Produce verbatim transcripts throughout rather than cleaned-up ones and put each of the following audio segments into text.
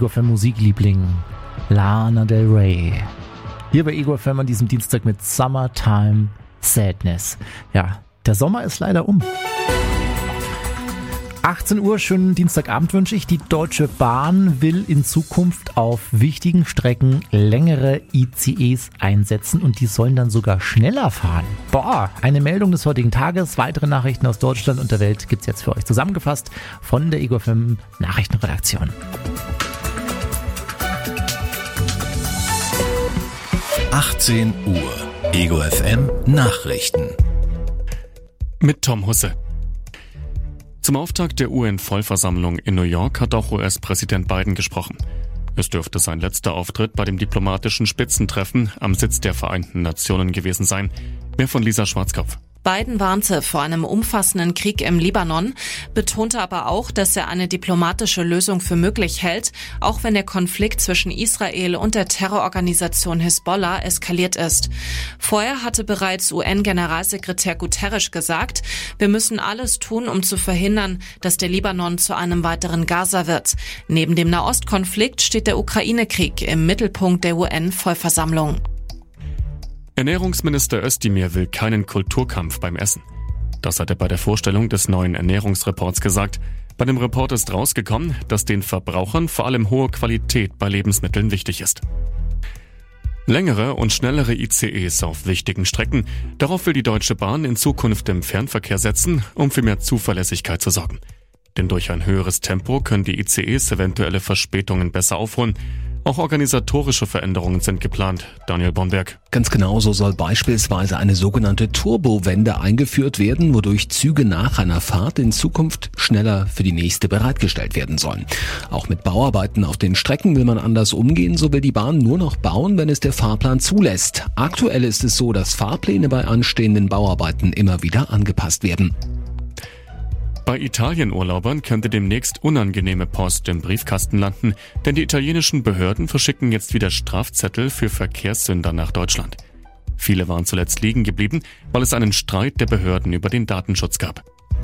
Ego F M Musikliebling Lana Del Rey. Hier bei Ego F M an diesem Dienstag mit Summertime Sadness. Ja, der Sommer ist leider um. achtzehn Uhr, schönen Dienstagabend wünsche ich. Die Deutsche Bahn will in Zukunft auf wichtigen Strecken längere I C Es einsetzen und die sollen dann sogar schneller fahren. Boah, eine Meldung des heutigen Tages. Weitere Nachrichten aus Deutschland und der Welt gibt's jetzt für euch zusammengefasst von der Ego F M Nachrichtenredaktion. achtzehn Uhr, Ego F M Nachrichten. Mit Tom Husse. Zum Auftakt der U N-Vollversammlung in New York hat auch U S-Präsident Biden gesprochen. Es dürfte sein letzter Auftritt bei dem diplomatischen Spitzentreffen am Sitz der Vereinten Nationen gewesen sein. Mehr von Lisa Schwarzkopf. Biden warnte vor einem umfassenden Krieg im Libanon, betonte aber auch, dass er eine diplomatische Lösung für möglich hält, auch wenn der Konflikt zwischen Israel und der Terrororganisation Hisbollah eskaliert ist. Vorher hatte bereits U N-Generalsekretär Guterres gesagt, wir müssen alles tun, um zu verhindern, dass der Libanon zu einem weiteren Gaza wird. Neben dem Nahostkonflikt steht der Ukraine-Krieg im Mittelpunkt der U N-Vollversammlung. Ernährungsminister Özdemir will keinen Kulturkampf beim Essen. Das hat er bei der Vorstellung des neuen Ernährungsreports gesagt. Bei dem Report ist rausgekommen, dass den Verbrauchern vor allem hohe Qualität bei Lebensmitteln wichtig ist. Längere und schnellere I C Es auf wichtigen Strecken. Darauf will die Deutsche Bahn in Zukunft im Fernverkehr setzen, um für mehr Zuverlässigkeit zu sorgen. Denn durch ein höheres Tempo können die I C Es eventuelle Verspätungen besser aufholen. Auch organisatorische Veränderungen sind geplant. Daniel Bomberg. Ganz genau, so soll beispielsweise eine sogenannte Turbowende eingeführt werden, wodurch Züge nach einer Fahrt in Zukunft schneller für die nächste bereitgestellt werden sollen. Auch mit Bauarbeiten auf den Strecken will man anders umgehen, so will die Bahn nur noch bauen, wenn es der Fahrplan zulässt. Aktuell ist es so, dass Fahrpläne bei anstehenden Bauarbeiten immer wieder angepasst werden. Bei Italienurlaubern könnte demnächst unangenehme Post im Briefkasten landen, denn die italienischen Behörden verschicken jetzt wieder Strafzettel für Verkehrssünder nach Deutschland. Viele waren zuletzt liegen geblieben, weil es einen Streit der Behörden über den Datenschutz gab.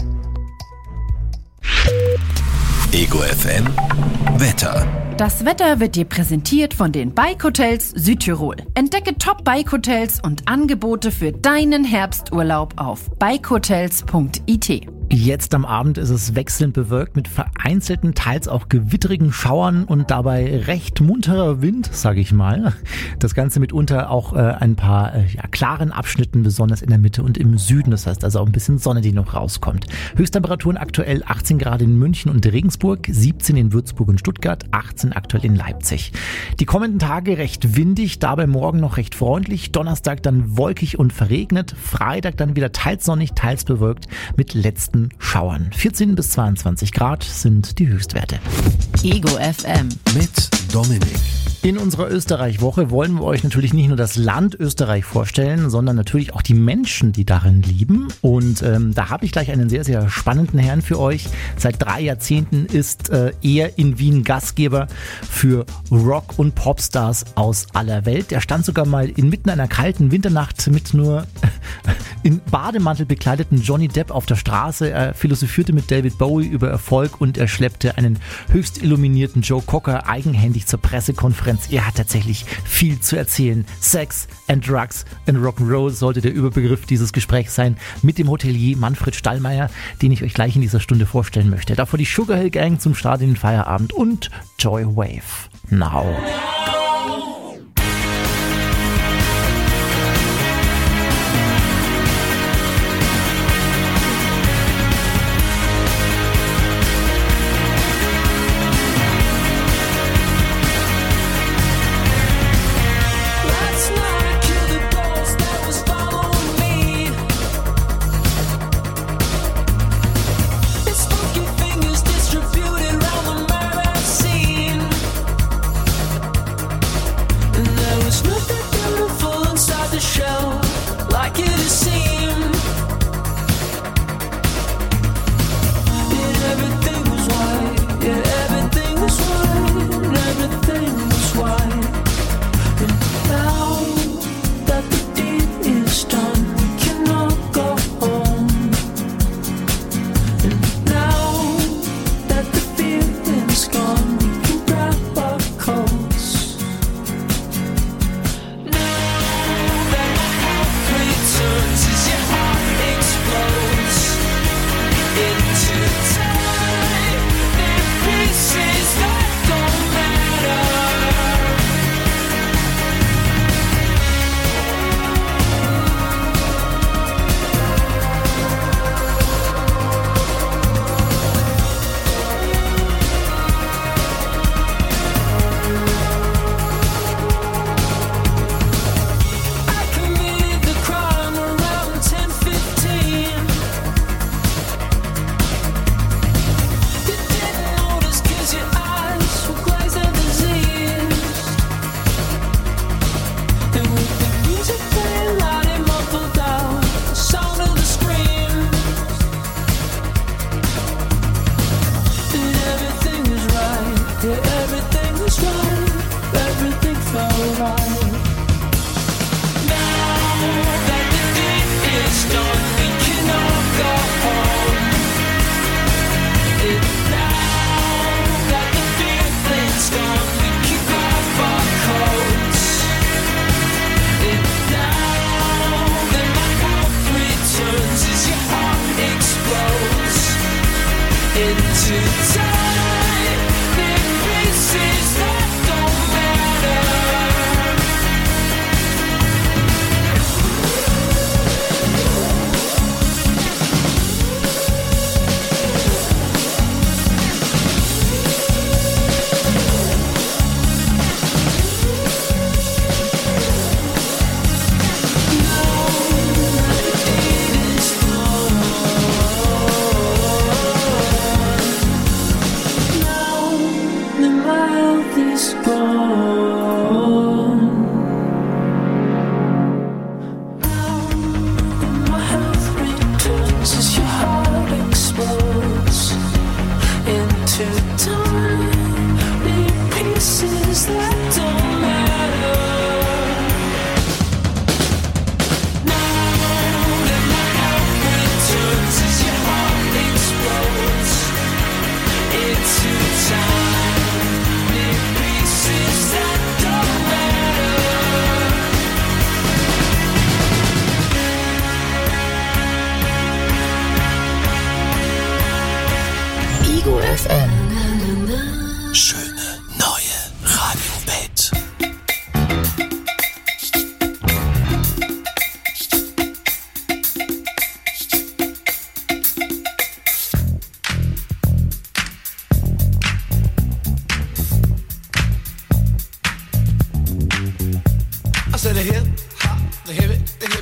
Ego F M Wetter. Das Wetter wird dir präsentiert von den Bike Hotels Südtirol. Entdecke Top-Bike-Hotels und Angebote für deinen Herbsturlaub auf bike hotels punkt i t. Jetzt am Abend ist es wechselnd bewölkt mit vereinzelten, teils auch gewitterigen Schauern und dabei recht munterer Wind, sage ich mal. Das Ganze mitunter auch äh, ein paar äh, ja, klaren Abschnitten, besonders in der Mitte und im Süden. Das heißt also auch ein bisschen Sonne, die noch rauskommt. Höchsttemperaturen aktuell achtzehn Grad in München und Regensburg, siebzehn in Würzburg und Stuttgart, achtzehn aktuell in Leipzig. Die kommenden Tage recht windig, dabei morgen noch recht freundlich. Donnerstag dann wolkig und verregnet. Freitag dann wieder teils sonnig, teils bewölkt mit letzten Schauern. vierzehn bis zweiundzwanzig Grad sind die Höchstwerte. Ego F M mit Dominik. In unserer Österreich-Woche wollen wir euch natürlich nicht nur das Land Österreich vorstellen, sondern natürlich auch die Menschen, die darin lieben. Und ähm, da habe ich gleich einen sehr, sehr spannenden Herrn für euch. Seit drei Jahrzehnten ist äh, er in Wien Gastgeber für Rock- und Popstars aus aller Welt. Er stand sogar mal inmitten einer kalten Winternacht mit nur in Bademantel bekleideten Johnny Depp auf der Straße. Er philosophierte mit David Bowie über Erfolg und er schleppte einen höchst illuminierten Joe Cocker eigenhändig zur Pressekonferenz. Er hat tatsächlich viel zu erzählen. Sex and Drugs and Rock'n'Roll sollte der Überbegriff dieses Gesprächs sein mit dem Hotelier Manfred Stallmeier, den ich euch gleich in dieser Stunde vorstellen möchte. Davor die Sugar Hill Gang zum Start in den Feierabend und Joy Wave. Now.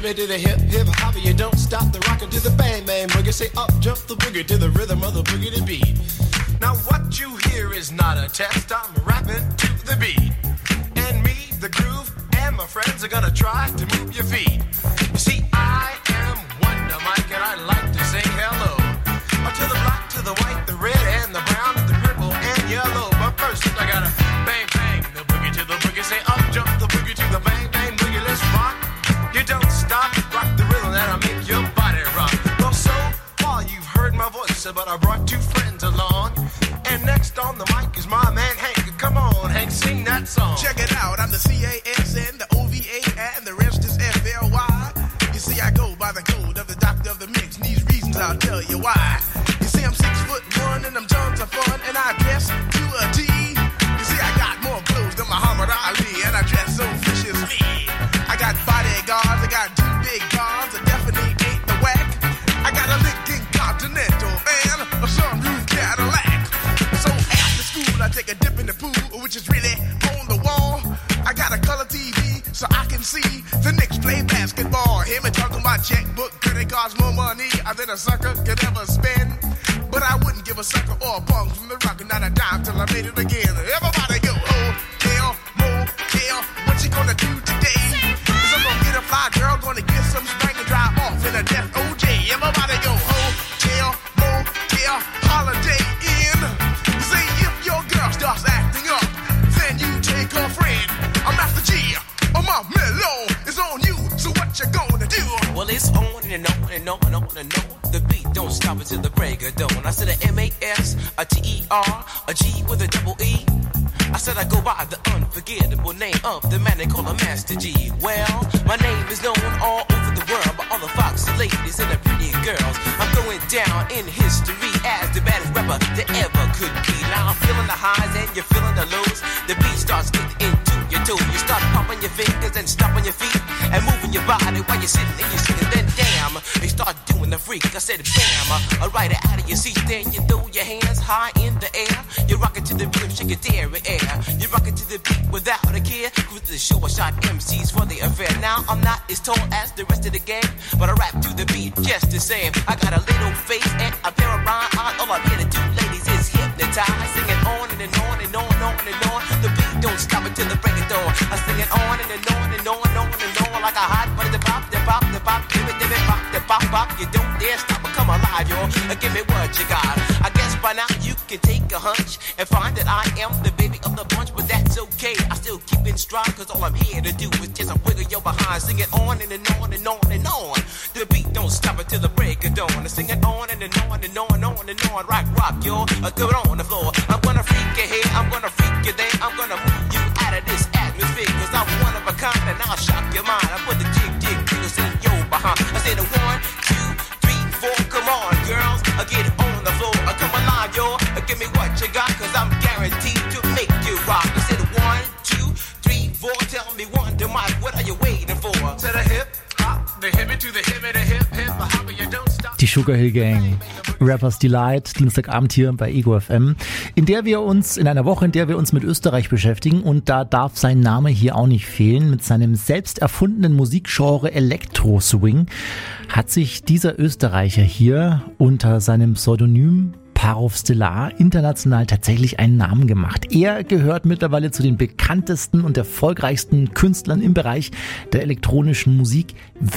hip to the hip, hip hop, you don't stop the rockin' to the bang bang boogie. Say up, jump the boogie to the rhythm of the boogie to beat. Now what you hear is not a test, I'm rapping to the beat. And me, the groove, and my friends are gonna try to move your feet. You see, I am Wonder Mike and I like to say hello. Up to the black, to the white, the red, and the brown, and the purple, and yellow. But first I gotta bang bang the boogie to the boogie. Say up, jump the boogie to the bang bang boogie. Let's rock. You don't stop, rock the rhythm that'll make your body rock. Well, so far you've heard my voice, but I brought two friends along. And next on the mic is my man Hank. Come on, Hank, sing that song. Check it out, I'm the C A S N, the O V A, and the rest is F L Y. You see, I go by the code of the doctor of the mix, and these reasons I'll tell you why. You see, I'm six foot one, and I'm tons of fun, and I dress to a T. You see, I got more clothes than Muhammad Ali, and I dress so viciously. I got bodyguards, I got two big cars, I definitely ain't the whack. I got a Lincoln Continental and a sunroof Cadillac. So after school, I take a dip in the pool, which is really on the wall. I got a color T V, so I can see the Knicks play basketball. Hear me talking about checkbook, cause it costs more money than a sucker could ever spend. But I wouldn't give a sucker or a punk from the rock, not a dime till I made it again. Everybody go, hotel, motel, what you gonna do today? Cause I'm gonna get a fly girl, gonna get some spank and drive off in a death O J. Everybody go, hotel, motel, holiday inn. Say if your girl starts acting up, then you take her friend. I'm Master G, I'm my mellow, it's on you, so what you gonna do? Well, it's on and on and on and on and on. The beat don't stop until the break of dawn. I said a M A S, a T E R, a G with a double E. I said I go by the unforgettable name of the man they call a Master G. Well, my name is known all over the world by all the foxy ladies and the pretty girls. I'm going down in history as the baddest rapper that ever could be. Now I'm feeling the highs and you're feeling the lows. The beat starts getting into your toe. You start popping your fingers and stomping your feet and moving your body while you're sitting and you're sitting. Then damn, you start doing the freak. I said bam, I ride it out of your seat. Then you throw your hands high in the air. You're rocking to the rhythm, shake your dairy air. You're rocking to the beat without a care. Cruise the show, I shot M Cs for the affair. Now I'm not as tall as the rest of the gang, but I rap to the beat just the same. I got a little face and a pair of rhyme eyes. All I'm here to do, ladies, is hypnotize. Singing on and, and on and on and on and on. The beat don't stop until the break of dawn. I sing it on and, and on and on and on and on like a hot butter. The pop, the pop, the pop, give it, give it, pop, the pop, pop. You don't dare stop or come alive, y'all. Give me what you got. I guess by now you can take a hunch and find that I am the baby of the bunch, but that's okay. I still keep in stride, cause all I'm here to do is just a wiggle your behind. Sing it on and, and on and on and on. The beat don't stop until the break of dawn. I sing it on and, and on and on and on and on. Rock, rock, y'all. Uh, do it on the floor. I'm gonna freak you here, I'm gonna freak you there. I'm gonna move you out of this atmosphere, cause I'm one of a kind and I'll shock your mind. I put the jig, jig, jiggles in your behind. I say the one, two, three, four. Come on, girls, I get it on the floor. I come alive, y'all. Give me what you got, cause I'm guaranteed to make you rock. I said one, two, three, four. Tell me one, to Mike, what are you waiting for? To the hip hop, the hippie to the hippie, the hip hip hop, you don't stop. Die Sugar Hill Gang, Rappers Delight, Dienstagabend hier bei Ego F M, in der wir uns, in einer Woche, in der wir uns mit Österreich beschäftigen, und da darf sein Name hier auch nicht fehlen. Mit seinem selbst erfundenen Musikgenre Electro Swing hat sich dieser Österreicher hier unter seinem Pseudonym Parov Stellar international tatsächlich einen Namen gemacht. Er gehört mittlerweile zu den bekanntesten und erfolgreichsten Künstlern im Bereich der elektronischen Musik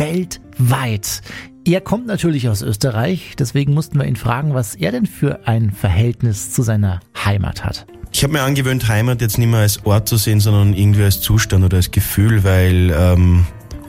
weltweit. Er kommt natürlich aus Österreich, deswegen mussten wir ihn fragen, was er denn für ein Verhältnis zu seiner Heimat hat. Ich habe mir angewöhnt, Heimat jetzt nicht mehr als Ort zu sehen, sondern irgendwie als Zustand oder als Gefühl, weil ähm,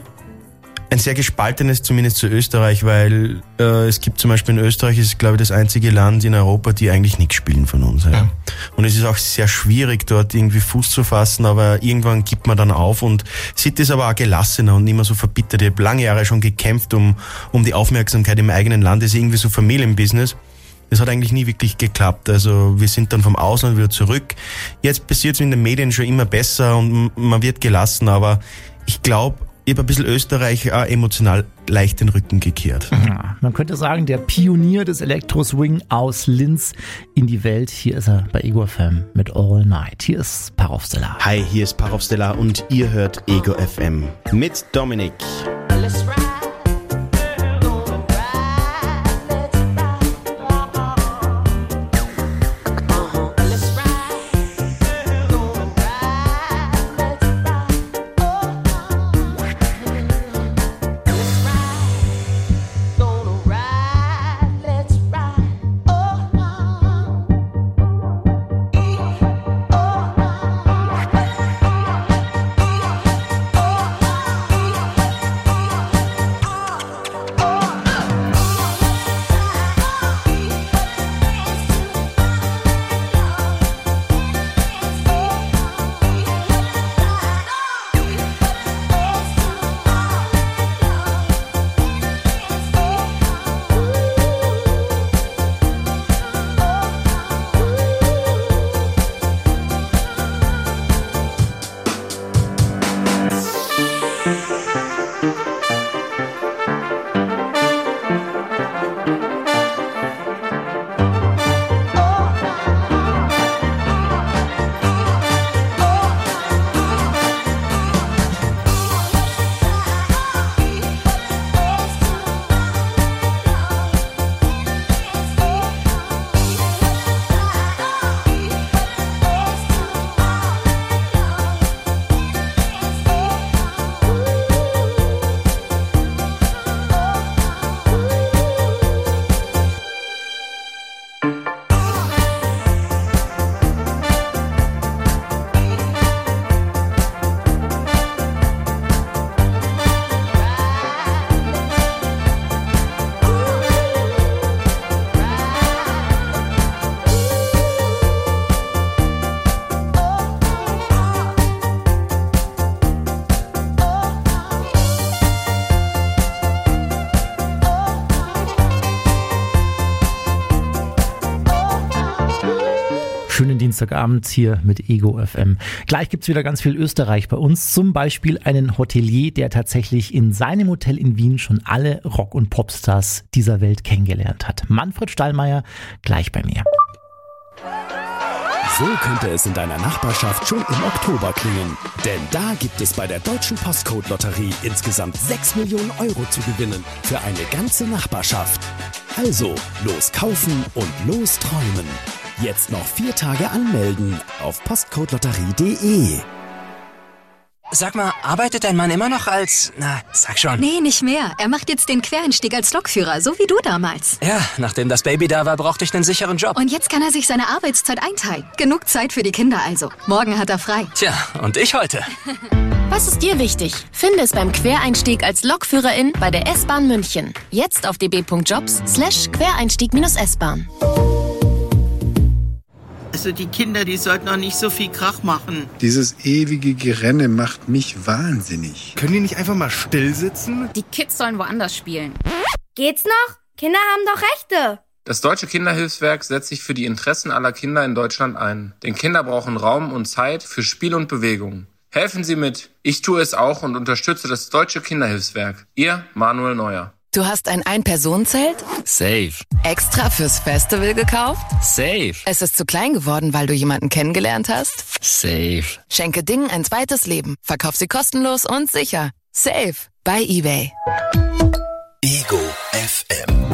ein sehr gespaltenes zumindest zu Österreich, weil äh, es gibt zum Beispiel in Österreich, ist glaube ich das einzige Land in Europa, die eigentlich nichts spielen von uns. Ja. Ja. Und es ist auch sehr schwierig, dort irgendwie Fuß zu fassen, aber irgendwann gibt man dann auf und sieht es aber auch gelassener und nicht mehr so verbittert. Ich habe lange Jahre schon gekämpft um, um die Aufmerksamkeit im eigenen Land. Das ist irgendwie so Familienbusiness. Das hat eigentlich nie wirklich geklappt. Also wir sind dann vom Ausland wieder zurück. Jetzt passiert es in den Medien schon immer besser und man wird gelassen, aber ich glaube, ich habe ein bisschen Österreich auch emotional leicht den Rücken gekehrt. Ja, man könnte sagen, der Pionier des Electro-Swing aus Linz in die Welt. Hier ist er bei Ego F M mit All Night. Hier ist Parov Stellar. Hi, hier ist Parov Stellar und ihr hört Ego F M mit Dominik. Let's ride. Schönen Dienstagabend hier mit Ego F M. Gleich gibt's wieder ganz viel Österreich bei uns. Zum Beispiel einen Hotelier, der tatsächlich in seinem Hotel in Wien schon alle Rock- und Popstars dieser Welt kennengelernt hat. Manfred Stallmeier, gleich bei mir. So könnte es in deiner Nachbarschaft schon im Oktober klingen. Denn da gibt es bei der Deutschen Postcode-Lotterie insgesamt sechs Millionen Euro zu gewinnen für eine ganze Nachbarschaft. Also, los kaufen und los träumen. Jetzt noch vier Tage anmelden auf postcodelotterie punkt de. Sag mal, arbeitet dein Mann immer noch als... Na, sag schon. Nee, nicht mehr. Er macht jetzt den Quereinstieg als Lokführer, so wie du damals. Ja, nachdem das Baby da war, brauchte ich einen sicheren Job. Und jetzt kann er sich seine Arbeitszeit einteilen. Genug Zeit für die Kinder also. Morgen hat er frei. Tja, und ich heute. Was ist dir wichtig? Finde es beim Quereinstieg als Lokführerin bei der S-Bahn München. Jetzt auf db.jobs slash Quereinstieg-S-Bahn. Also die Kinder, die sollten auch nicht so viel Krach machen. Dieses ewige Gerenne macht mich wahnsinnig. Können die nicht einfach mal still sitzen? Die Kids sollen woanders spielen. Geht's noch? Kinder haben doch Rechte. Das Deutsche Kinderhilfswerk setzt sich für die Interessen aller Kinder in Deutschland ein. Denn Kinder brauchen Raum und Zeit für Spiel und Bewegung. Helfen Sie mit. Ich tue es auch und unterstütze das Deutsche Kinderhilfswerk. Ihr Manuel Neuer. Du hast ein Ein-Personen-Zelt? Safe. Extra fürs Festival gekauft? Safe. Es ist zu klein geworden, weil du jemanden kennengelernt hast? Safe. Schenke Dingen ein zweites Leben. Verkauf sie kostenlos und sicher. Safe. Bei eBay. Ego F M.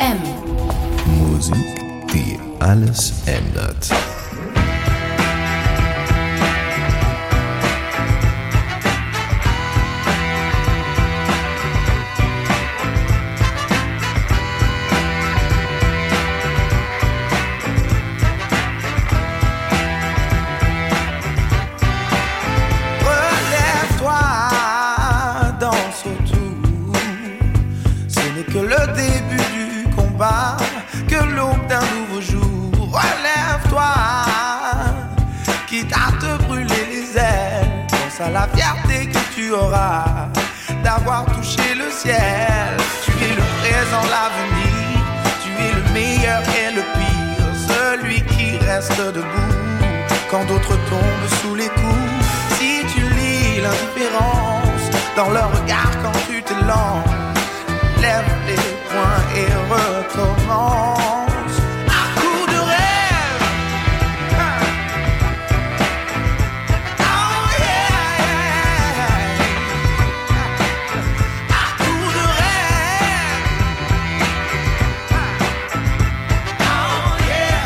M. Musik, die alles ändert. Que l'aube d'un nouveau jour, relève-toi, quitte à te brûler les ailes. Pense à la fierté que tu auras d'avoir touché le ciel. Tu es le présent, l'avenir, tu es le meilleur et le pire, celui qui reste debout quand d'autres tombent sous les coups. Si tu lis l'indifférence dans leur regard quand tu te lances, lève les poings et recommence. À coup de rêve. Oh yeah, yeah. À coup de rêve. Oh yeah.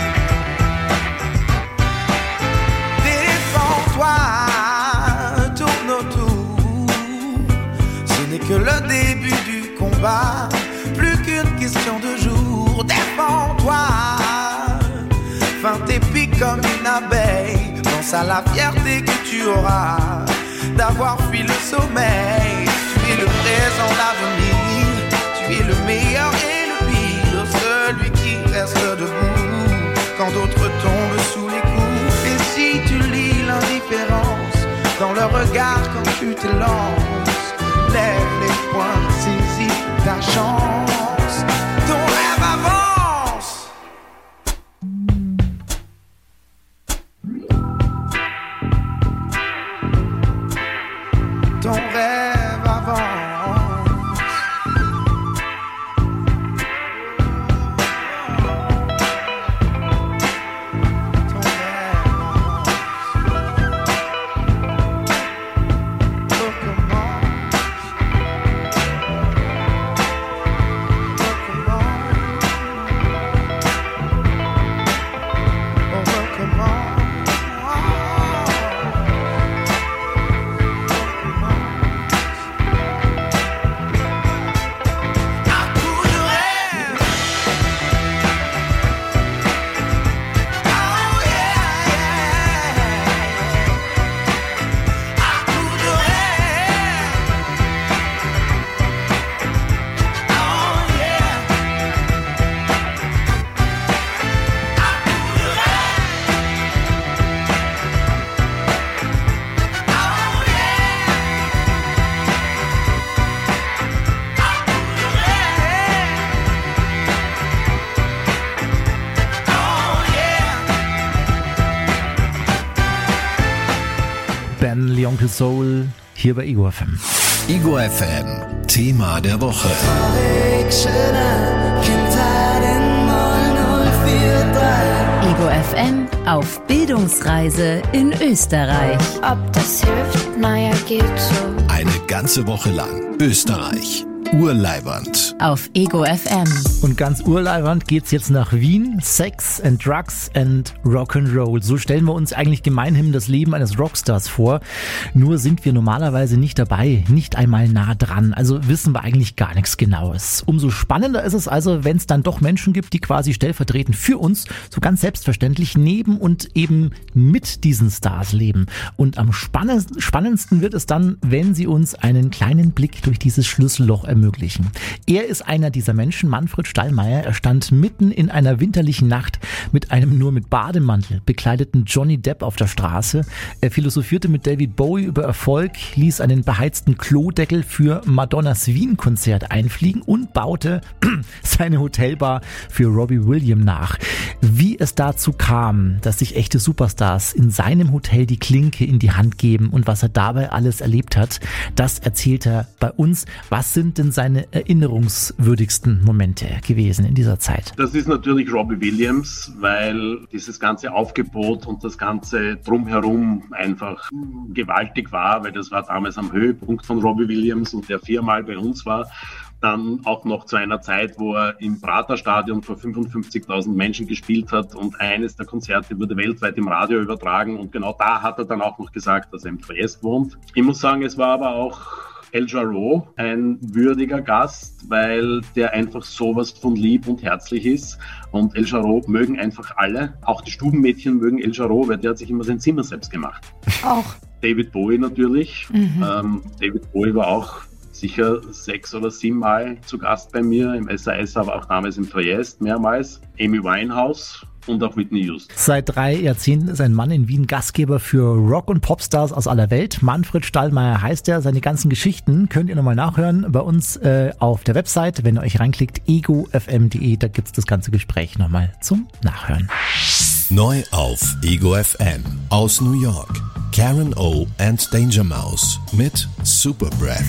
Défends-toi, tourne autour. Ce n'est que le début du combat, plus qu'une question de jour. Défends-toi, feinte épique comme une abeille. Pense à la fierté que tu auras d'avoir fui le sommeil. Tu es le présent, l'avenir, tu es le meilleur et le pire, celui qui reste debout quand d'autres tombent sous les coups. Et si tu lis l'indifférence dans leur regard quand tu te lances, lève les poings, saisis ta chance. Ton rêve avance. Ton rêve avance. Onkel Soul hier bei Ego F M. Ego F M, Thema der Woche. Ego F M auf Bildungsreise in Österreich. Ob das hilft? Naja, geht so. Eine ganze Woche lang Österreich. Urleibernd. Auf Ego F M. Und ganz urleibernd geht's jetzt nach Wien. Sex and Drugs and Rock'n'Roll. So stellen wir uns eigentlich gemeinhin das Leben eines Rockstars vor. Nur sind wir normalerweise nicht dabei, nicht einmal nah dran. Also wissen wir eigentlich gar nichts Genaues. Umso spannender ist es also, wenn es dann doch Menschen gibt, die quasi stellvertretend für uns so ganz selbstverständlich neben und eben mit diesen Stars leben. Und am spannendsten wird es dann, wenn sie uns einen kleinen Blick durch dieses Schlüsselloch ermöglichen. Er ist einer dieser Menschen, Manfred Stallmeier. Er stand mitten in einer winterlichen Nacht mit einem nur mit Bademantel bekleideten Johnny Depp auf der Straße. Er philosophierte mit David Bowie über Erfolg, ließ einen beheizten Klodeckel für Madonnas Wien-Konzert einfliegen und baute seine Hotelbar für Robbie Williams nach. Wie es dazu kam, dass sich echte Superstars in seinem Hotel die Klinke in die Hand geben und was er dabei alles erlebt hat, das erzählt er bei uns. Was sind denn seine erinnerungswürdigsten Momente gewesen in dieser Zeit? Das ist natürlich Robbie Williams, weil dieses ganze Aufgebot und das ganze Drumherum einfach gewaltig war, weil das war damals am Höhepunkt von Robbie Williams und der viermal bei uns war. Dann auch noch zu einer Zeit, wo er im Praterstadion vor fünfundfünfzigtausend Menschen gespielt hat und eines der Konzerte wurde weltweit im Radio übertragen und genau da hat er dann auch noch gesagt, dass er im Triest wohnt. Ich muss sagen, es war aber auch El Jarreau ein würdiger Gast, weil der einfach sowas von lieb und herzlich ist. Und El Jarreau mögen einfach alle. Auch die Stubenmädchen mögen El Jarreau, weil der hat sich immer sein Zimmer selbst gemacht. Auch. David Bowie natürlich. Mhm. Ähm, David Bowie war auch sicher sechs oder sieben Mal zu Gast bei mir im S A S, aber auch damals im Triest mehrmals. Amy Winehouse und auch Whitney Houston. Seit drei Jahrzehnten ist ein Mann in Wien Gastgeber für Rock- und Popstars aus aller Welt. Manfred Stallmeier heißt er. Seine ganzen Geschichten könnt ihr nochmal nachhören bei uns äh, auf der Website. Wenn ihr euch reinklickt, ego f m punkt d e, da gibt's das ganze Gespräch nochmal zum Nachhören. Neu auf Ego F M aus New York. Karen O and Danger Mouse mit Super Breath.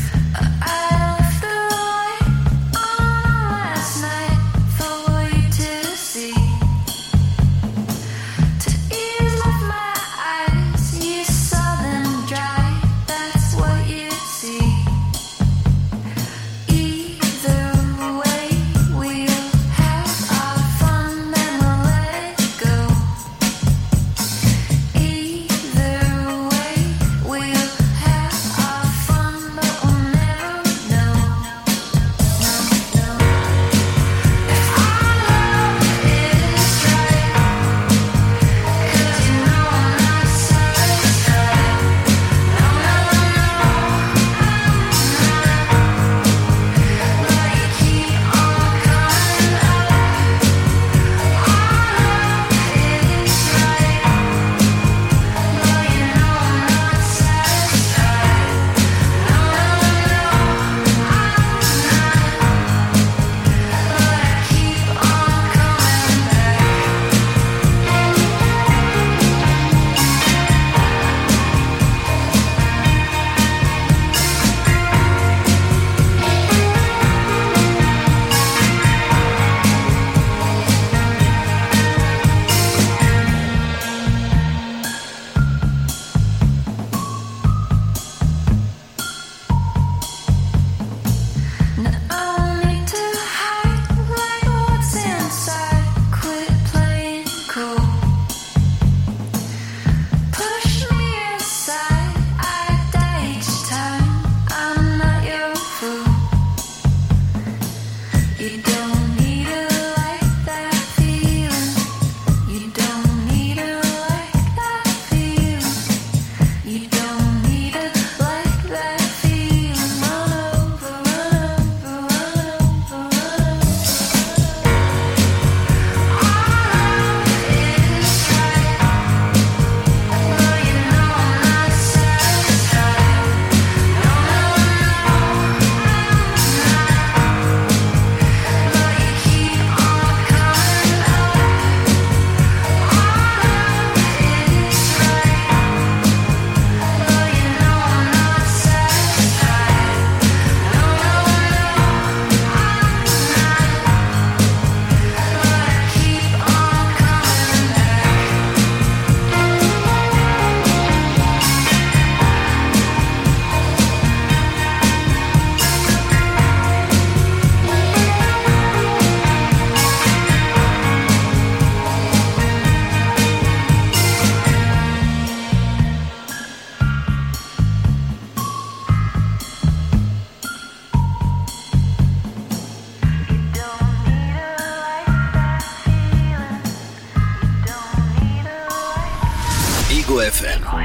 Ego F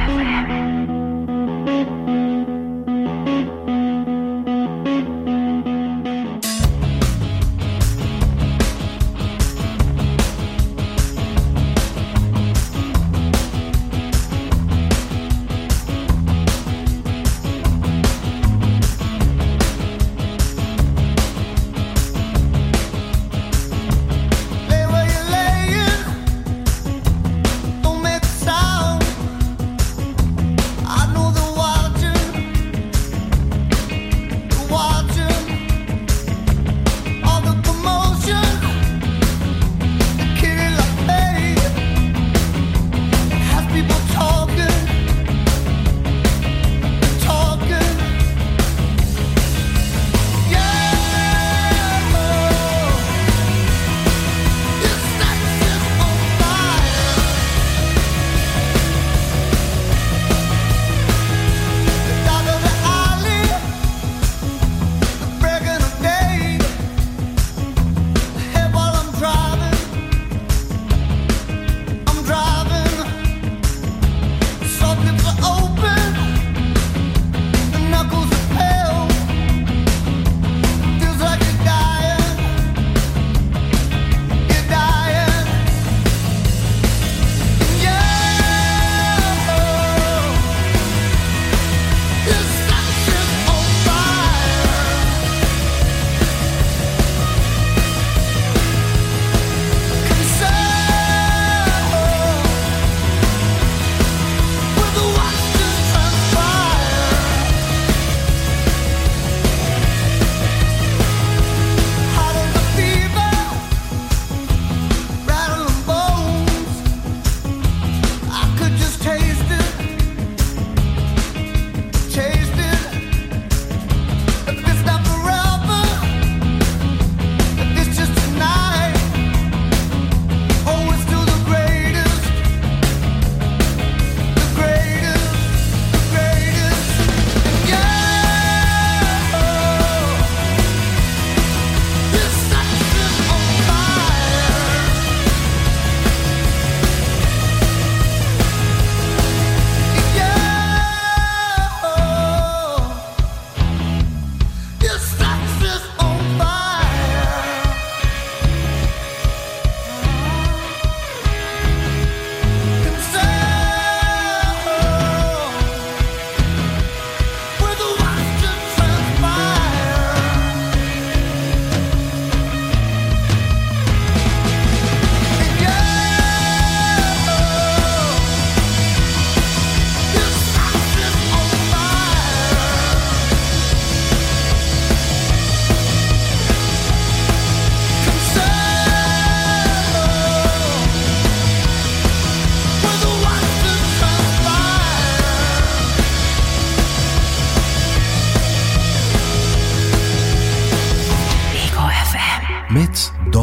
M. Don't make a sound.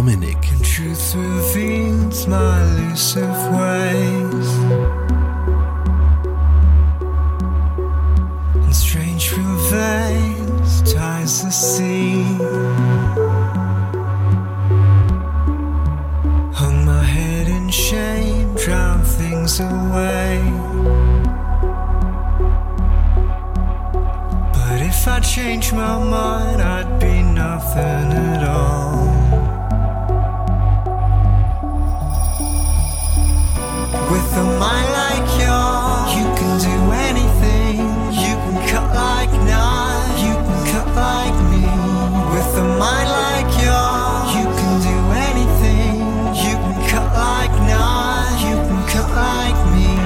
Dominik. Truth reveals my elusive ways, and strange veins ties the sea. Hung my head in shame, drown things away. But if I change my mind, I'd be nothing at all. With a mind like yours, you can do anything. You can cut like knives, you can cut like me. With a mind like yours, you can do anything. You can cut like knives, you can cut like me.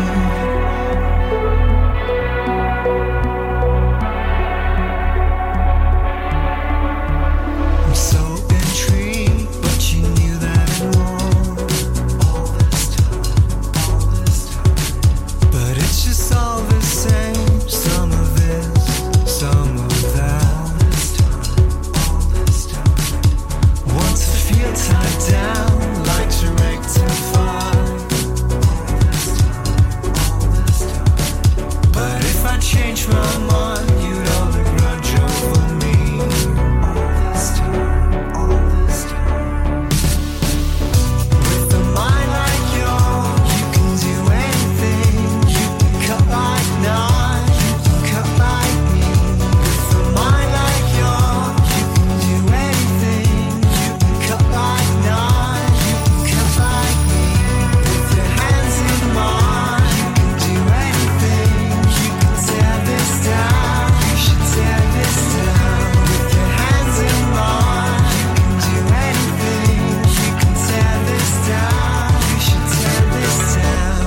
I'm so intrigued, but you knew that and more. All this time, all this time. But it's just all the same. Some of this, some of that. All this time, all this time. Once I feel tied down, like to rectify. All this time, all this time. But if I change my mind, you'd hold a grudge over me. All this time, all this time. With a mind like yours, you can do anything. You can cut like knives, you can cut like me. With a mind like yours, you can do anything. You can cut like knives, you can cut like me. With your hands in mine, you can do anything. You can tear this down, you should tear this down. With your hands in mine, you can do anything. You can tear this down, you should tear this down.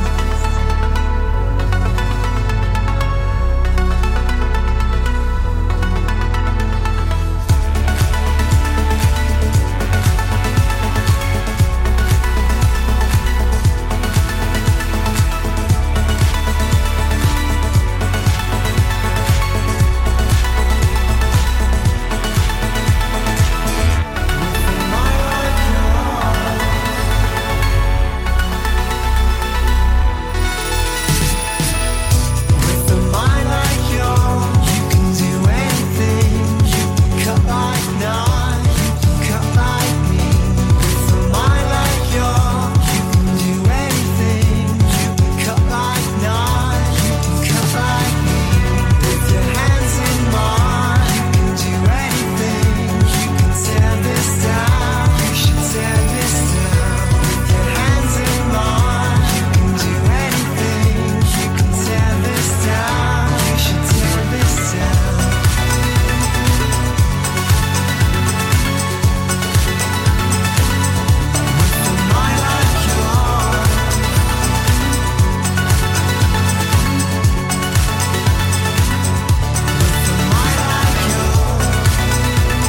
With a mind like yours, you can do anything. You can cut like knives, you can cut like me. With a mind like yours, you can do anything. You can cut like knives, you can cut like me. With your hands in mine, you can do anything. You can tear this down, you should tear this down. With your hands in mine, you can do anything. You can tear this down, you should tear this down. With a mind like yours, with a mind like yours.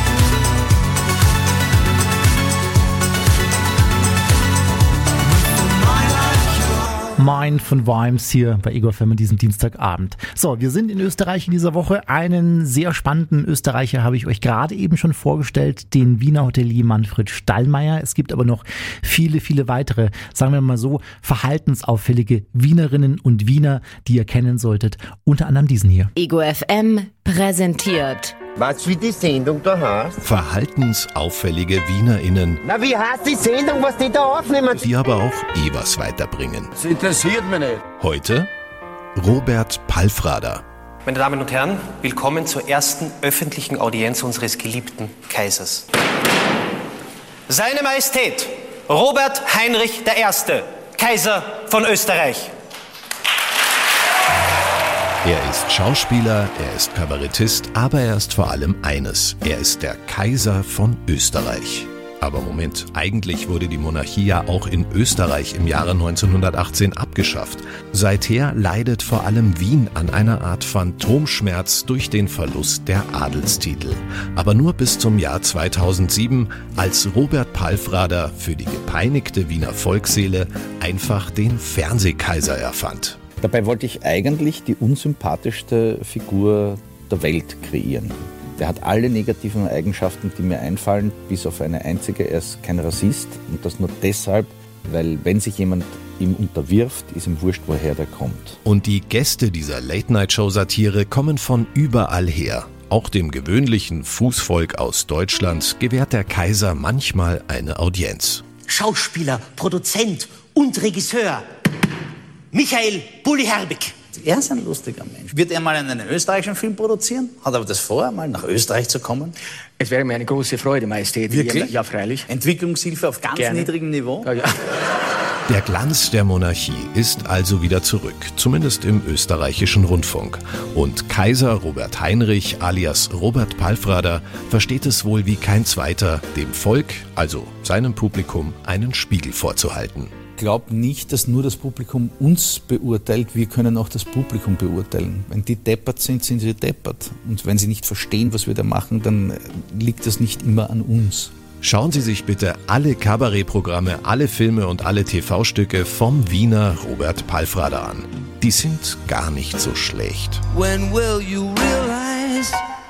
Mind von Vimes hier bei Ego F M an diesem Dienstagabend. So, wir sind in Österreich in dieser Woche. Einen sehr spannenden Österreicher habe ich euch gerade eben schon vorgestellt, den Wiener Hotelier Manfred Stallmeier. Es gibt aber noch viele, viele weitere, sagen wir mal so, verhaltensauffällige Wienerinnen und Wiener, die ihr kennen solltet. Unter anderem diesen hier. Ego F M präsentiert. Was für die Sendung da heißt? Verhaltensauffällige WienerInnen, Na, wie heißt die Sendung, was die da aufnehmen? die aber auch eh was weiterbringen. Das interessiert mich nicht. Heute Robert Palfrader. Meine Damen und Herren, willkommen zur ersten öffentlichen Audienz unseres geliebten Kaisers. Seine Majestät Robert Heinrich der Erste, Kaiser von Österreich. Er ist Schauspieler, er ist Kabarettist, aber er ist vor allem eines. Er ist der Kaiser von Österreich. Aber Moment, eigentlich wurde die Monarchie ja auch in Österreich im Jahre neunzehnhundertachtzehn abgeschafft. Seither leidet vor allem Wien an einer Art Phantomschmerz durch den Verlust der Adelstitel. Aber nur bis zum Jahr zweitausendsieben, als Robert Palfrader für die gepeinigte Wiener Volksseele einfach den Fernsehkaiser erfand. Dabei wollte ich eigentlich die unsympathischste Figur der Welt kreieren. Der hat alle negativen Eigenschaften, die mir einfallen, bis auf eine einzige. Er ist kein Rassist und das nur deshalb, weil wenn sich jemand ihm unterwirft, ist ihm wurscht, woher der kommt. Und die Gäste dieser Late-Night-Show-Satire kommen von überall her. Auch dem gewöhnlichen Fußvolk aus Deutschland gewährt der Kaiser manchmal eine Audienz. Schauspieler, Produzent und Regisseur Michael Bulli-Herbig. Er ist ein lustiger Mensch. Wird er mal einen österreichischen Film produzieren? Hat er das vor, mal nach Österreich zu kommen? Es wäre mir eine große Freude, Majestät. Wirklich? Ja, freilich. Entwicklungshilfe auf ganz Gerne. niedrigem Niveau? Ja, ja. Der Glanz der Monarchie ist also wieder zurück, zumindest im österreichischen Rundfunk. Und Kaiser Robert Heinrich alias Robert Palfrader versteht es wohl wie kein zweiter, dem Volk, also seinem Publikum, einen Spiegel vorzuhalten. Ich glaube nicht, dass nur das Publikum uns beurteilt, wir können auch das Publikum beurteilen. Wenn die deppert sind, sind sie deppert. Und wenn sie nicht verstehen, was wir da machen, dann liegt das nicht immer an uns. Schauen Sie sich bitte alle Kabarettprogramme, alle Filme und alle T V-Stücke vom Wiener Robert Palfrader an. Die sind gar nicht so schlecht. When will you realize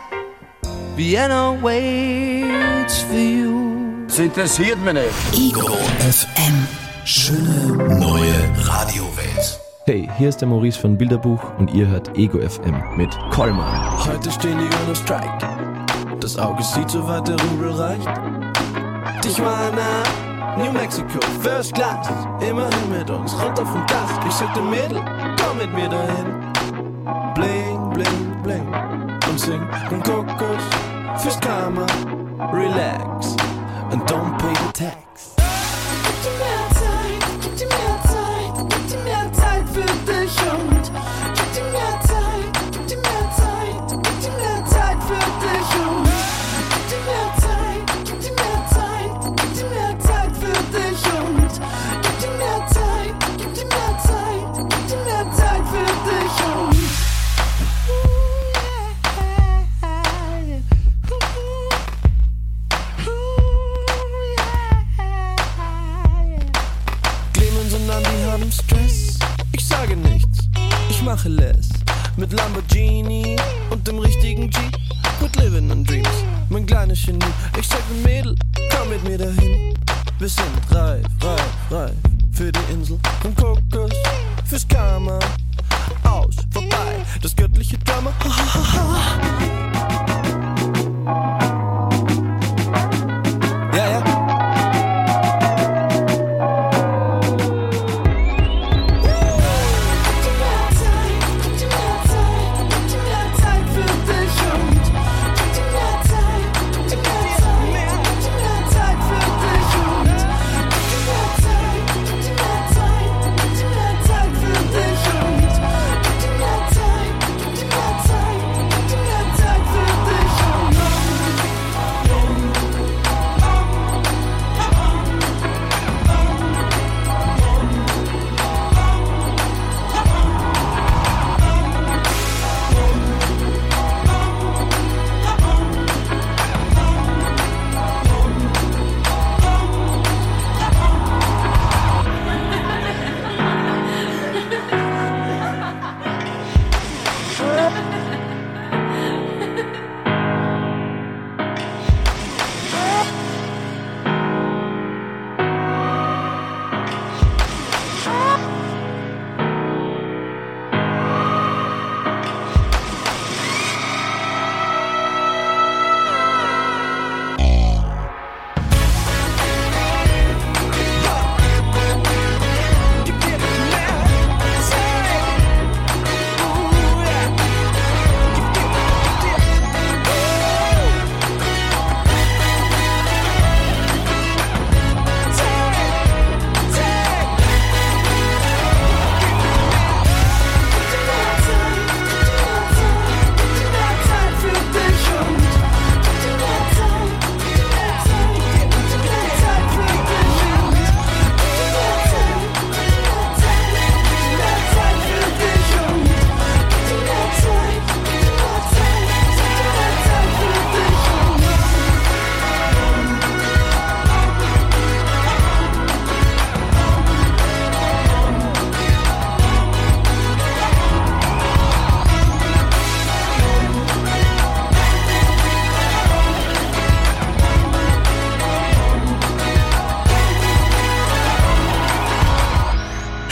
Vienna waits for you? Das interessiert mich nicht. Ego F M. Schöne neue Radiowelt. Hey, hier ist der Maurice von Bilderbuch und ihr hört Ego F M mit Kollmann. Heute stehen die Uhr auf Strike. Das Auge sieht, so weit der Rubel reicht. Ich war nach New Mexico, First Class. Immerhin mit uns, runter vom Gas. Ich sagte Mädel, komm mit mir dahin. Bling, bling, bling. Und sing den Kokos fürs Karma. Relax and don't pay the tax. Gib dir mehr Zeit, gib dir mehr Zeit, gib dir mehr Zeit für dich und gib dir mehr Zeit, gib dir mehr Zeit, gib dir mehr Zeit für dich und gib dir mehr Zeit, gib dir mehr Zeit, gib dir mehr Zeit für dich und gib dir mehr Zeit, gib dir mehr Zeit, gib dir mehr Zeit für dich und Clemens und Andy haben Stress. Ich sage nichts, ich mache less. Mit Lamborghini und dem richtigen Jeep. Mit Living on Dreams, mein kleines Genie. Ich sag dem Mädel, komm mit mir dahin. Wir sind reif, reif, reif für die Insel von Kokos, fürs Karma. Aus, vorbei, das göttliche Drama. Ha, ha, ha, ha. Ja, ja.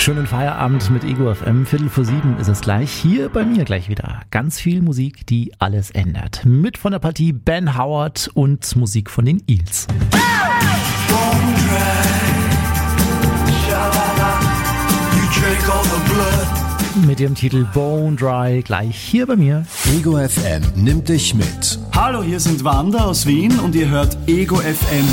Schönen Feierabend mit Ego F M. Viertel vor sieben ist es gleich. Hier bei mir gleich wieder. Ganz viel Musik, die alles ändert. Mit von der Partie Ben Howard und Musik von den Eels. Mit dem Titel Bone Dry gleich hier bei mir. Ego F M nimmt dich mit. Hallo, hier sind Wanda aus Wien und ihr hört Ego F M.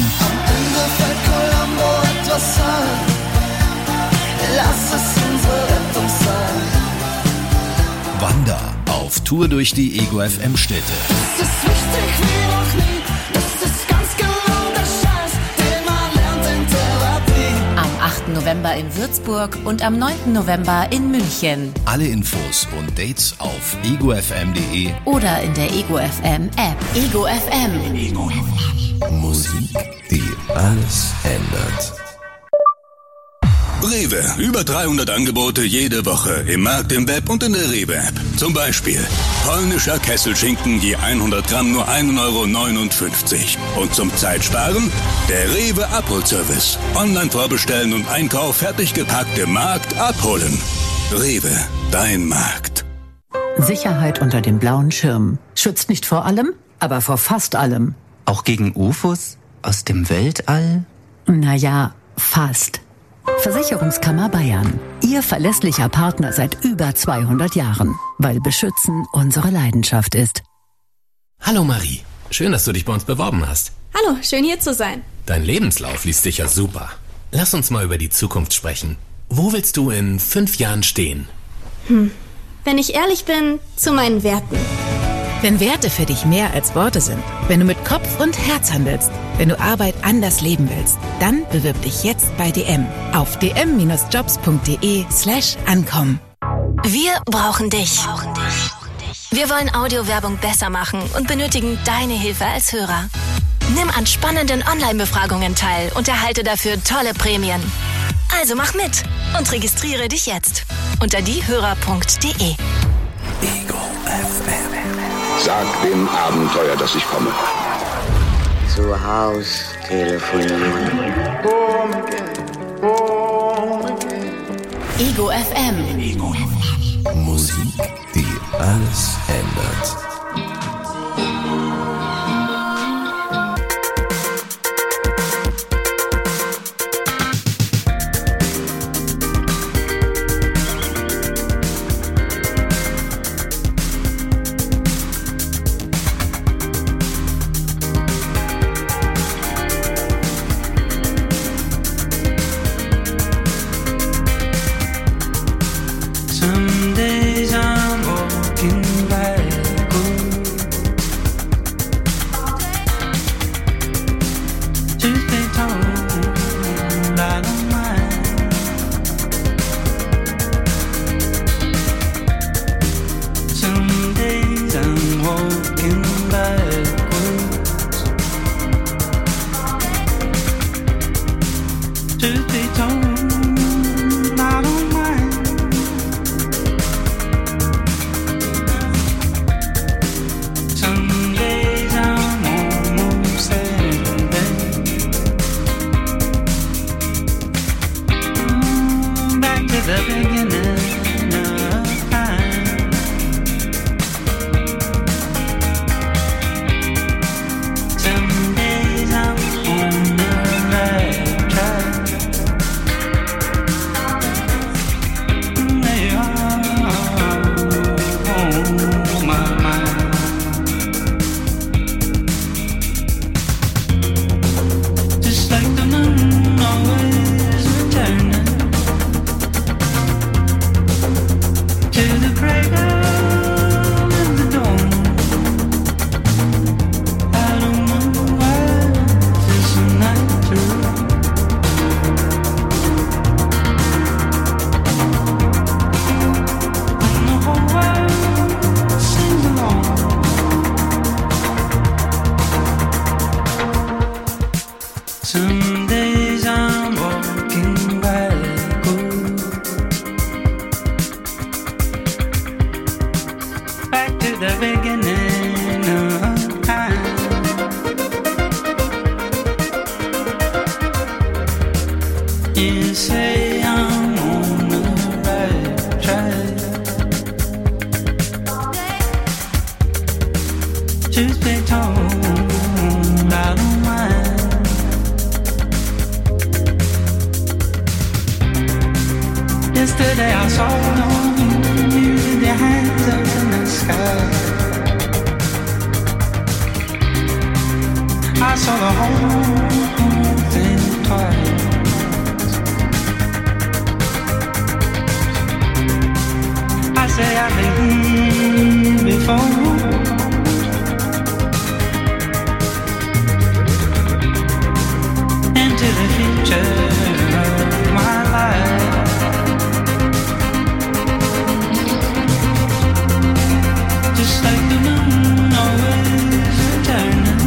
Lass es unsere Rettung sein. Wanda auf Tour durch die Ego F M Städte. Es ist wichtig wie noch nie. Das ist ganz genau der Scheiß, den man lernt in Therapie. Am achten November in Würzburg und am neunten November in München. Alle Infos und Dates auf ego f m punkt d e Oder in der Ego F M App. Ego F M. Ego F M. Musik, die alles ändert. Rewe. Über dreihundert Angebote jede Woche. Im Markt, im Web und in der Rewe-App. Zum Beispiel polnischer Kesselschinken je hundert Gramm nur ein Euro neunundfünfzig. Und zum Zeitsparen der Rewe Abholservice. Online vorbestellen und Einkauf fertig gepackt im Markt abholen. Rewe, dein Markt. Sicherheit unter dem blauen Schirm. Schützt nicht vor allem, aber vor fast allem. Auch gegen U F Os aus dem Weltall? Naja, fast. Versicherungskammer Bayern. Ihr verlässlicher Partner seit über zweihundert Jahren. Weil Beschützen unsere Leidenschaft ist. Hallo Marie. Schön, dass du dich bei uns beworben hast. Hallo, schön hier zu sein. Dein Lebenslauf liest sicher super. Lass uns mal über die Zukunft sprechen. Wo willst du in fünf Jahren stehen? Hm. Wenn ich ehrlich bin, zu meinen Werten. Wenn Werte für dich mehr als Worte sind, wenn du mit Kopf und Herz handelst, wenn du Arbeit anders leben willst, dann bewirb dich jetzt bei D M auf d m Bindestrich jobs punkt d e slash ankommen. Wir brauchen dich. Wir wollen Audiowerbung besser machen und benötigen deine Hilfe als Hörer. Nimm an spannenden Online-Befragungen teil und erhalte dafür tolle Prämien. Also mach mit und registriere dich jetzt unter diehörer punkt d e. Ego F M. Sag dem Abenteuer, dass ich komme. Zu Haus telefonieren. Ego F M. Ego F M. Musik, die alles ändert. Some days I'm walking backwards. Truth be told, I don't mind. Some days I'm walking backwards. Truth be told, I don't mind. Some days I'm almost there. Back to the beginning of time. Some days I'm on the right track. They are on my mind. Just like the moon always returning to the break of the dawn. I don't know why this night through. And the whole world sings along. Some days I'm walking backwards. Back to the beginning of time. You say I'm on the Yesterday I saw you with your hands up in the sky. I saw the whole thing twice. I say I've been here before. Into the future of my life. Just like the moon always returning.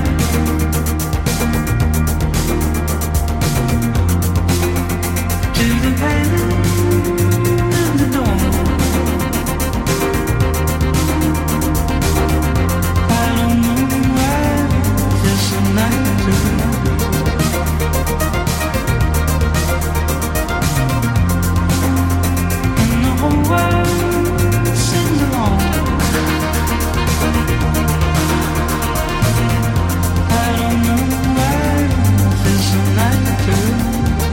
To the pain of the dawn. I don't know why this night tonight. And the whole world sings along. I don't know why this night tonight.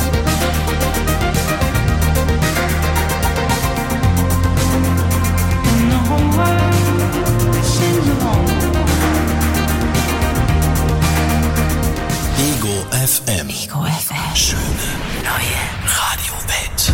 And the whole world sings along. Ego F M. Ego F M. Schöne neue Radiowelt.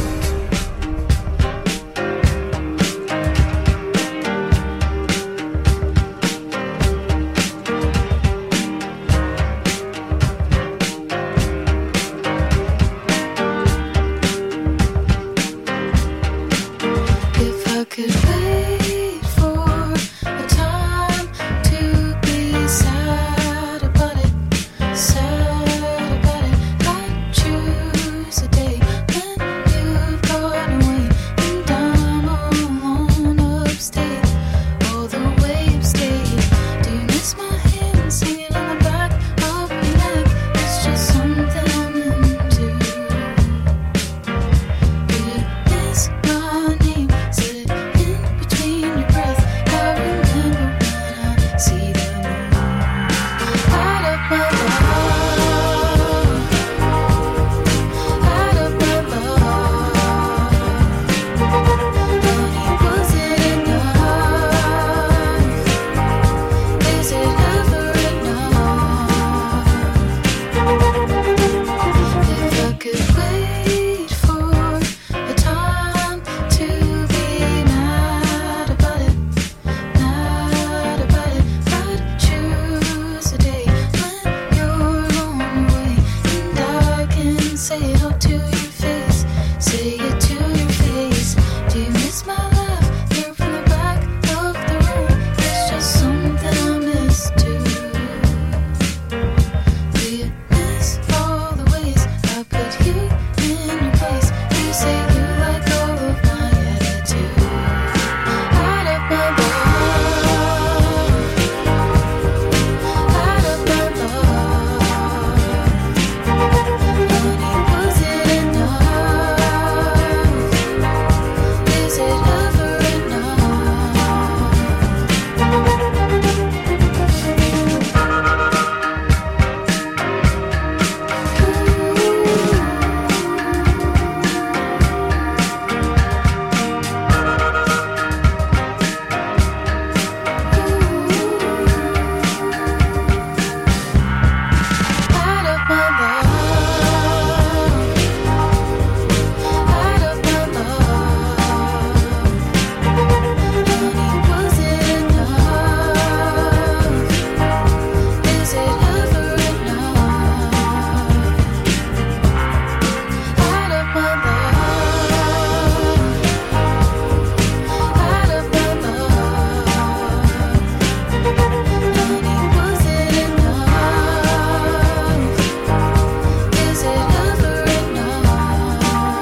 If I could wait for a time to be sad about it, sad about it, I'd choose a day when you've gone away and I'm all alone upstate, all the way upstate. Do you miss my hand singing on the back of your neck? It's just something I'm into. Do you miss my name? Said it in between your breath. I remember when I see the moon out of my love, out of my love. Honey, was it enough? Is it ever enough? If I could wait for a time to be mad about it, mad about it, I'd choose a day when you're on your way and I can say it all to your face, say it to your face. Do you miss my laugh here from the back of the room? It's just something I miss too. Do you miss all the ways I put you in your place? You say you like all of my attitude. Out of my love, out of my love. Honey, was it enough? Is it ever enough? Out of my love, out of my love. Honey, was it enough? Is it ever enough? Out of my love, out of my love. Honey, was it enough? Is it ever enough?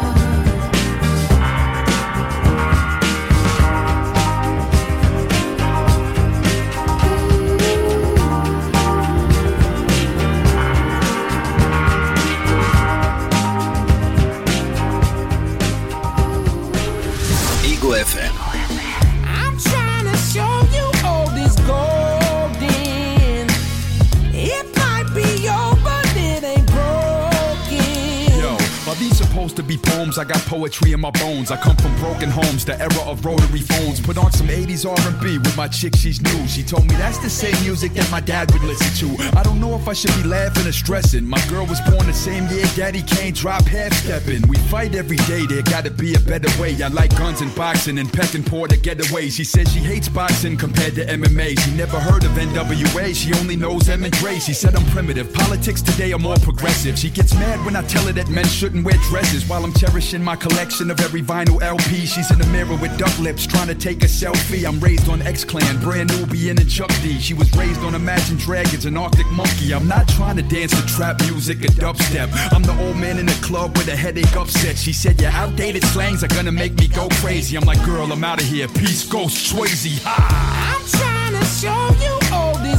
Ego F M. I'm trying to show you all this golden. It might be yours, but it ain't broken. Yo, my Are these supposed to be poems? I got poetry in my bones. I come from broken homes, the era of rotary phones. Put on some eighties R and B with my chick, she's new. She told me that's the same music that my dad would listen to. I don't know if I should be laughing or stressing. My girl was born the same year Daddy Kane dropped half-stepping. We fight every day, there gotta be a better way. I like guns and boxing and pecking poor to getaways. She says she hates boxing compared to M M A. She never heard of N W A, she only knows M and Dre. She said I'm primitive, politics today are more progressive. She gets mad when I tell her that men shouldn't wear dresses. While I'm cherishing my collection of every vinyl L P, she's in the mirror with duck lips trying to take a selfie. I'm raised on X-Clan, Brand Nubian and Chuck D. She was raised on Imagine Dragons and Arctic Monkey. I'm not trying to dance to trap music or dubstep. I'm the old man in the club with a headache upset. She said your outdated slangs are gonna make me go crazy. I'm like, girl, I'm out of here. Peace, Ghost, Swayze. Ha! I'm trying to show you all this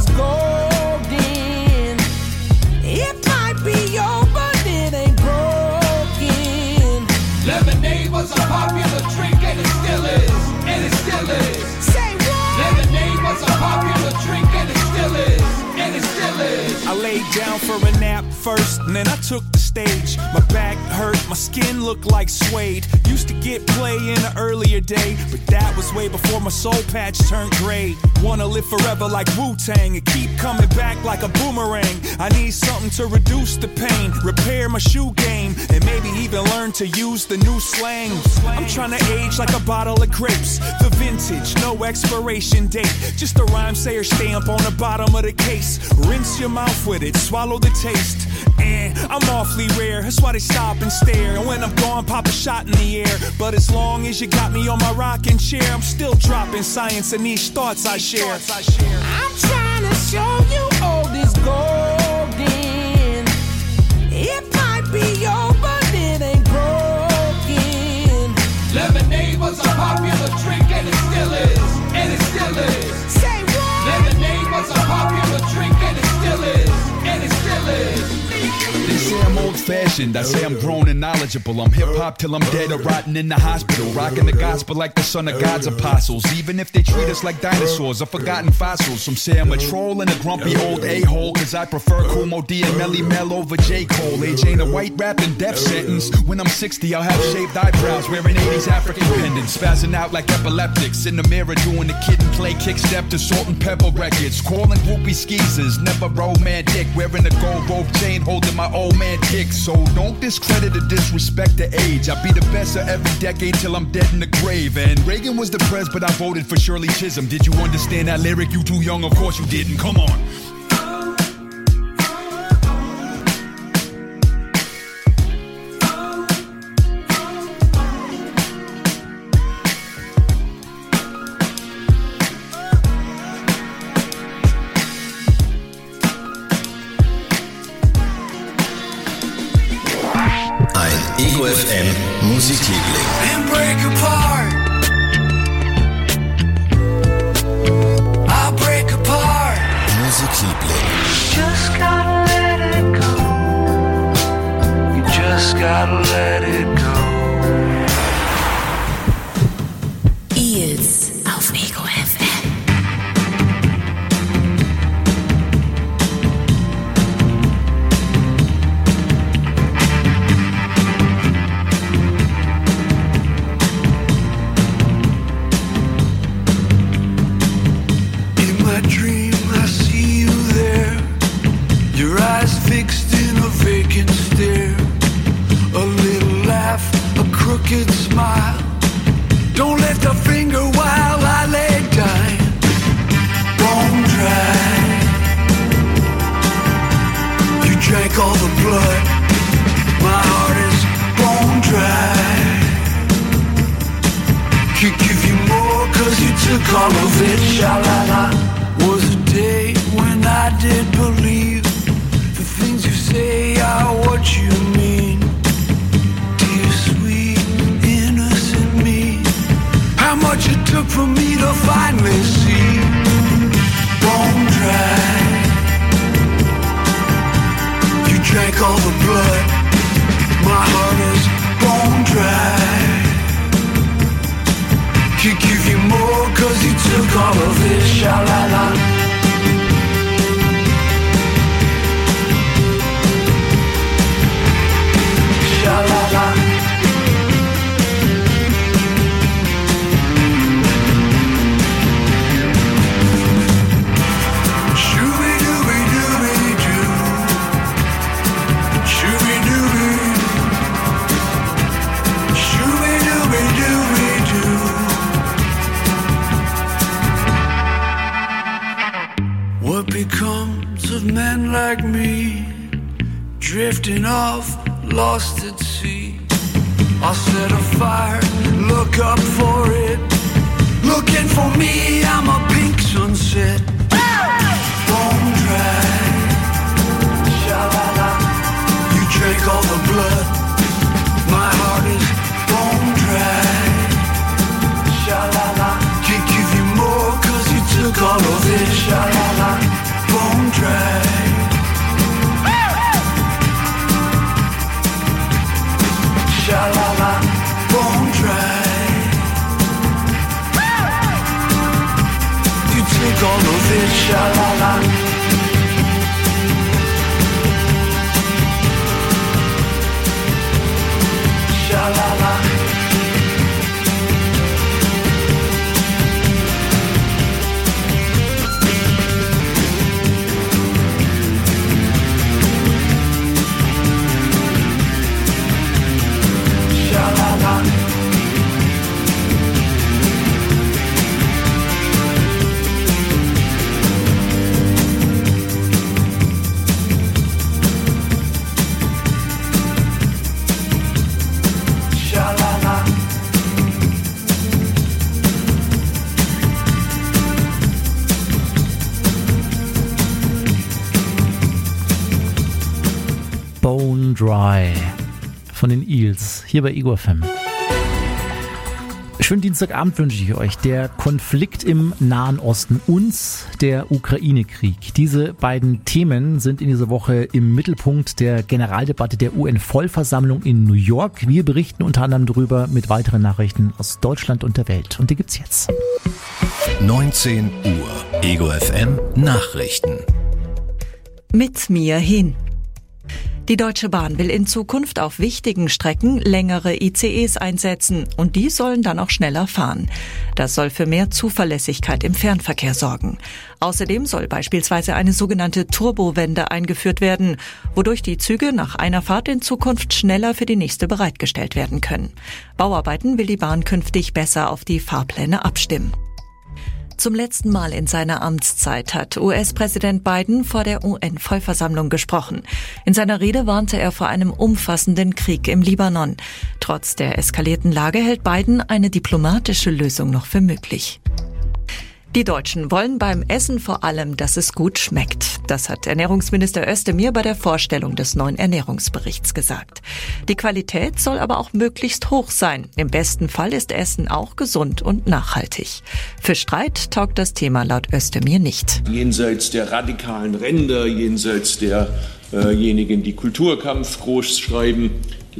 golden. It might be yours, but it ain't broken. Lemonade was a popular drink and it still is, and it still is. Say what? Lemonade was a popular drink and it still is, and it still is. I laid down for a nap first, and then I took the stage. My back hurt, my skin looked like suede. Used to get play in an earlier day, but that was way before my soul patch turned gray. Wanna live forever like Wu-Tang and keep coming back like a boomerang. I need something to reduce the pain, repair my shoe game, and maybe even learn to use the new slang. I'm trying to age like a bottle of grapes, the vintage, no expiration date. Just a rhyme sayer stamp on the bottom of the case. Rinse your mouth with it, swallow the taste. And I'm awfully rare, that's why they stop and stare. And when I'm gone, pop a shot in the air. But as long as you got me on my rocking chair, I'm still dropping science and these thoughts I share. I'm trying to show you all this golden. It might be yours, but it ain't broken. Lemonade was a popular drink and it still is, and it still is. Say what? Lemonade was a popular drink and it still is, and it still is. They say I'm old-fashioned, I say I'm grown and knowledgeable. I'm hip-hop till I'm dead or rotting in the hospital, rocking the gospel like the son of God's apostles. Even if they treat us like dinosaurs or forgotten fossils. Some say I'm a troll and a grumpy old a-hole, cause I prefer Kumo D and Melly Mel over J. Cole. Age ain't a white rapping death sentence. When I'm sixty, I'll have shaved eyebrows, wearing eighties African pendants, spazzing out like epileptics. In the mirror doing the kid and play kick step to Salt and Pepper records. Calling groupie skeezers, never romantic. Wearing a gold rope chain, holding my old man kick. So don't discredit or disrespect the age. I'll be the best of every decade till I'm dead in the grave. And Reagan was the pres, but I voted for Shirley Chisholm. Did you understand that lyric? You too young, of course you didn't. Come on. Ego F M Musikliebling. And break apart. I'll break apart. Musikliebling. Just gotta let it go. You just gotta let it go. Eels auf Ego F M. Fixed in a vacant stare, a little laugh, a crooked smile. Don't lift a finger while I lay dying, bone dry. You drank all the blood, my heart is bone dry. Can't give you more cause you took all of it, sha-la-la. Was a day when I did believe things you say are what you mean. Dear sweet innocent me, how much it took for me to finally see. Bone dry. You drank all the blood, my heart is bone dry. Can't give you more cause you took all of it, sha-la-la. La, la, la. off, lost at sea. I'll set a fire, look up for it. Looking for me, I'm a pink sunset. Bone dry, sha-la-la. You drank all the blood. My heart is bone dry, sha-la-la. Can't give you more, cause you took all of it, sha-la-la. Bone dry. Sha-la-la, bone dry. You took all of it, sha-la-la. Sha-la-la. Bone Dry von den Eels, hier bei Ego F M. Schönen Dienstagabend wünsche ich euch. Der Konflikt im Nahen Osten und der Ukraine-Krieg. Diese beiden Themen sind in dieser Woche im Mittelpunkt der Generaldebatte der U N-Vollversammlung in New York. Wir berichten unter anderem darüber mit weiteren Nachrichten aus Deutschland und der Welt. Und die gibt's jetzt. neunzehn Uhr. Ego F M Nachrichten. Mit mir hin. Die Deutsche Bahn will in Zukunft auf wichtigen Strecken längere I C Es einsetzen und die sollen dann auch schneller fahren. Das soll für mehr Zuverlässigkeit im Fernverkehr sorgen. Außerdem soll beispielsweise eine sogenannte Turbowende eingeführt werden, wodurch die Züge nach einer Fahrt in Zukunft schneller für die nächste bereitgestellt werden können. Bauarbeiten will die Bahn künftig besser auf die Fahrpläne abstimmen. Zum letzten Mal in seiner Amtszeit hat U S-Präsident Biden vor der U N-Vollversammlung gesprochen. In seiner Rede warnte er vor einem umfassenden Krieg im Libanon. Trotz der eskalierten Lage hält Biden eine diplomatische Lösung noch für möglich. Die Deutschen wollen beim Essen vor allem, dass es gut schmeckt. Das hat Ernährungsminister Özdemir bei der Vorstellung des neuen Ernährungsberichts gesagt. Die Qualität soll aber auch möglichst hoch sein. Im besten Fall ist Essen auch gesund und nachhaltig. Für Streit taugt das Thema laut Özdemir nicht. Jenseits der radikalen Ränder, jenseits derjenigen, die Kulturkampf groß schreiben,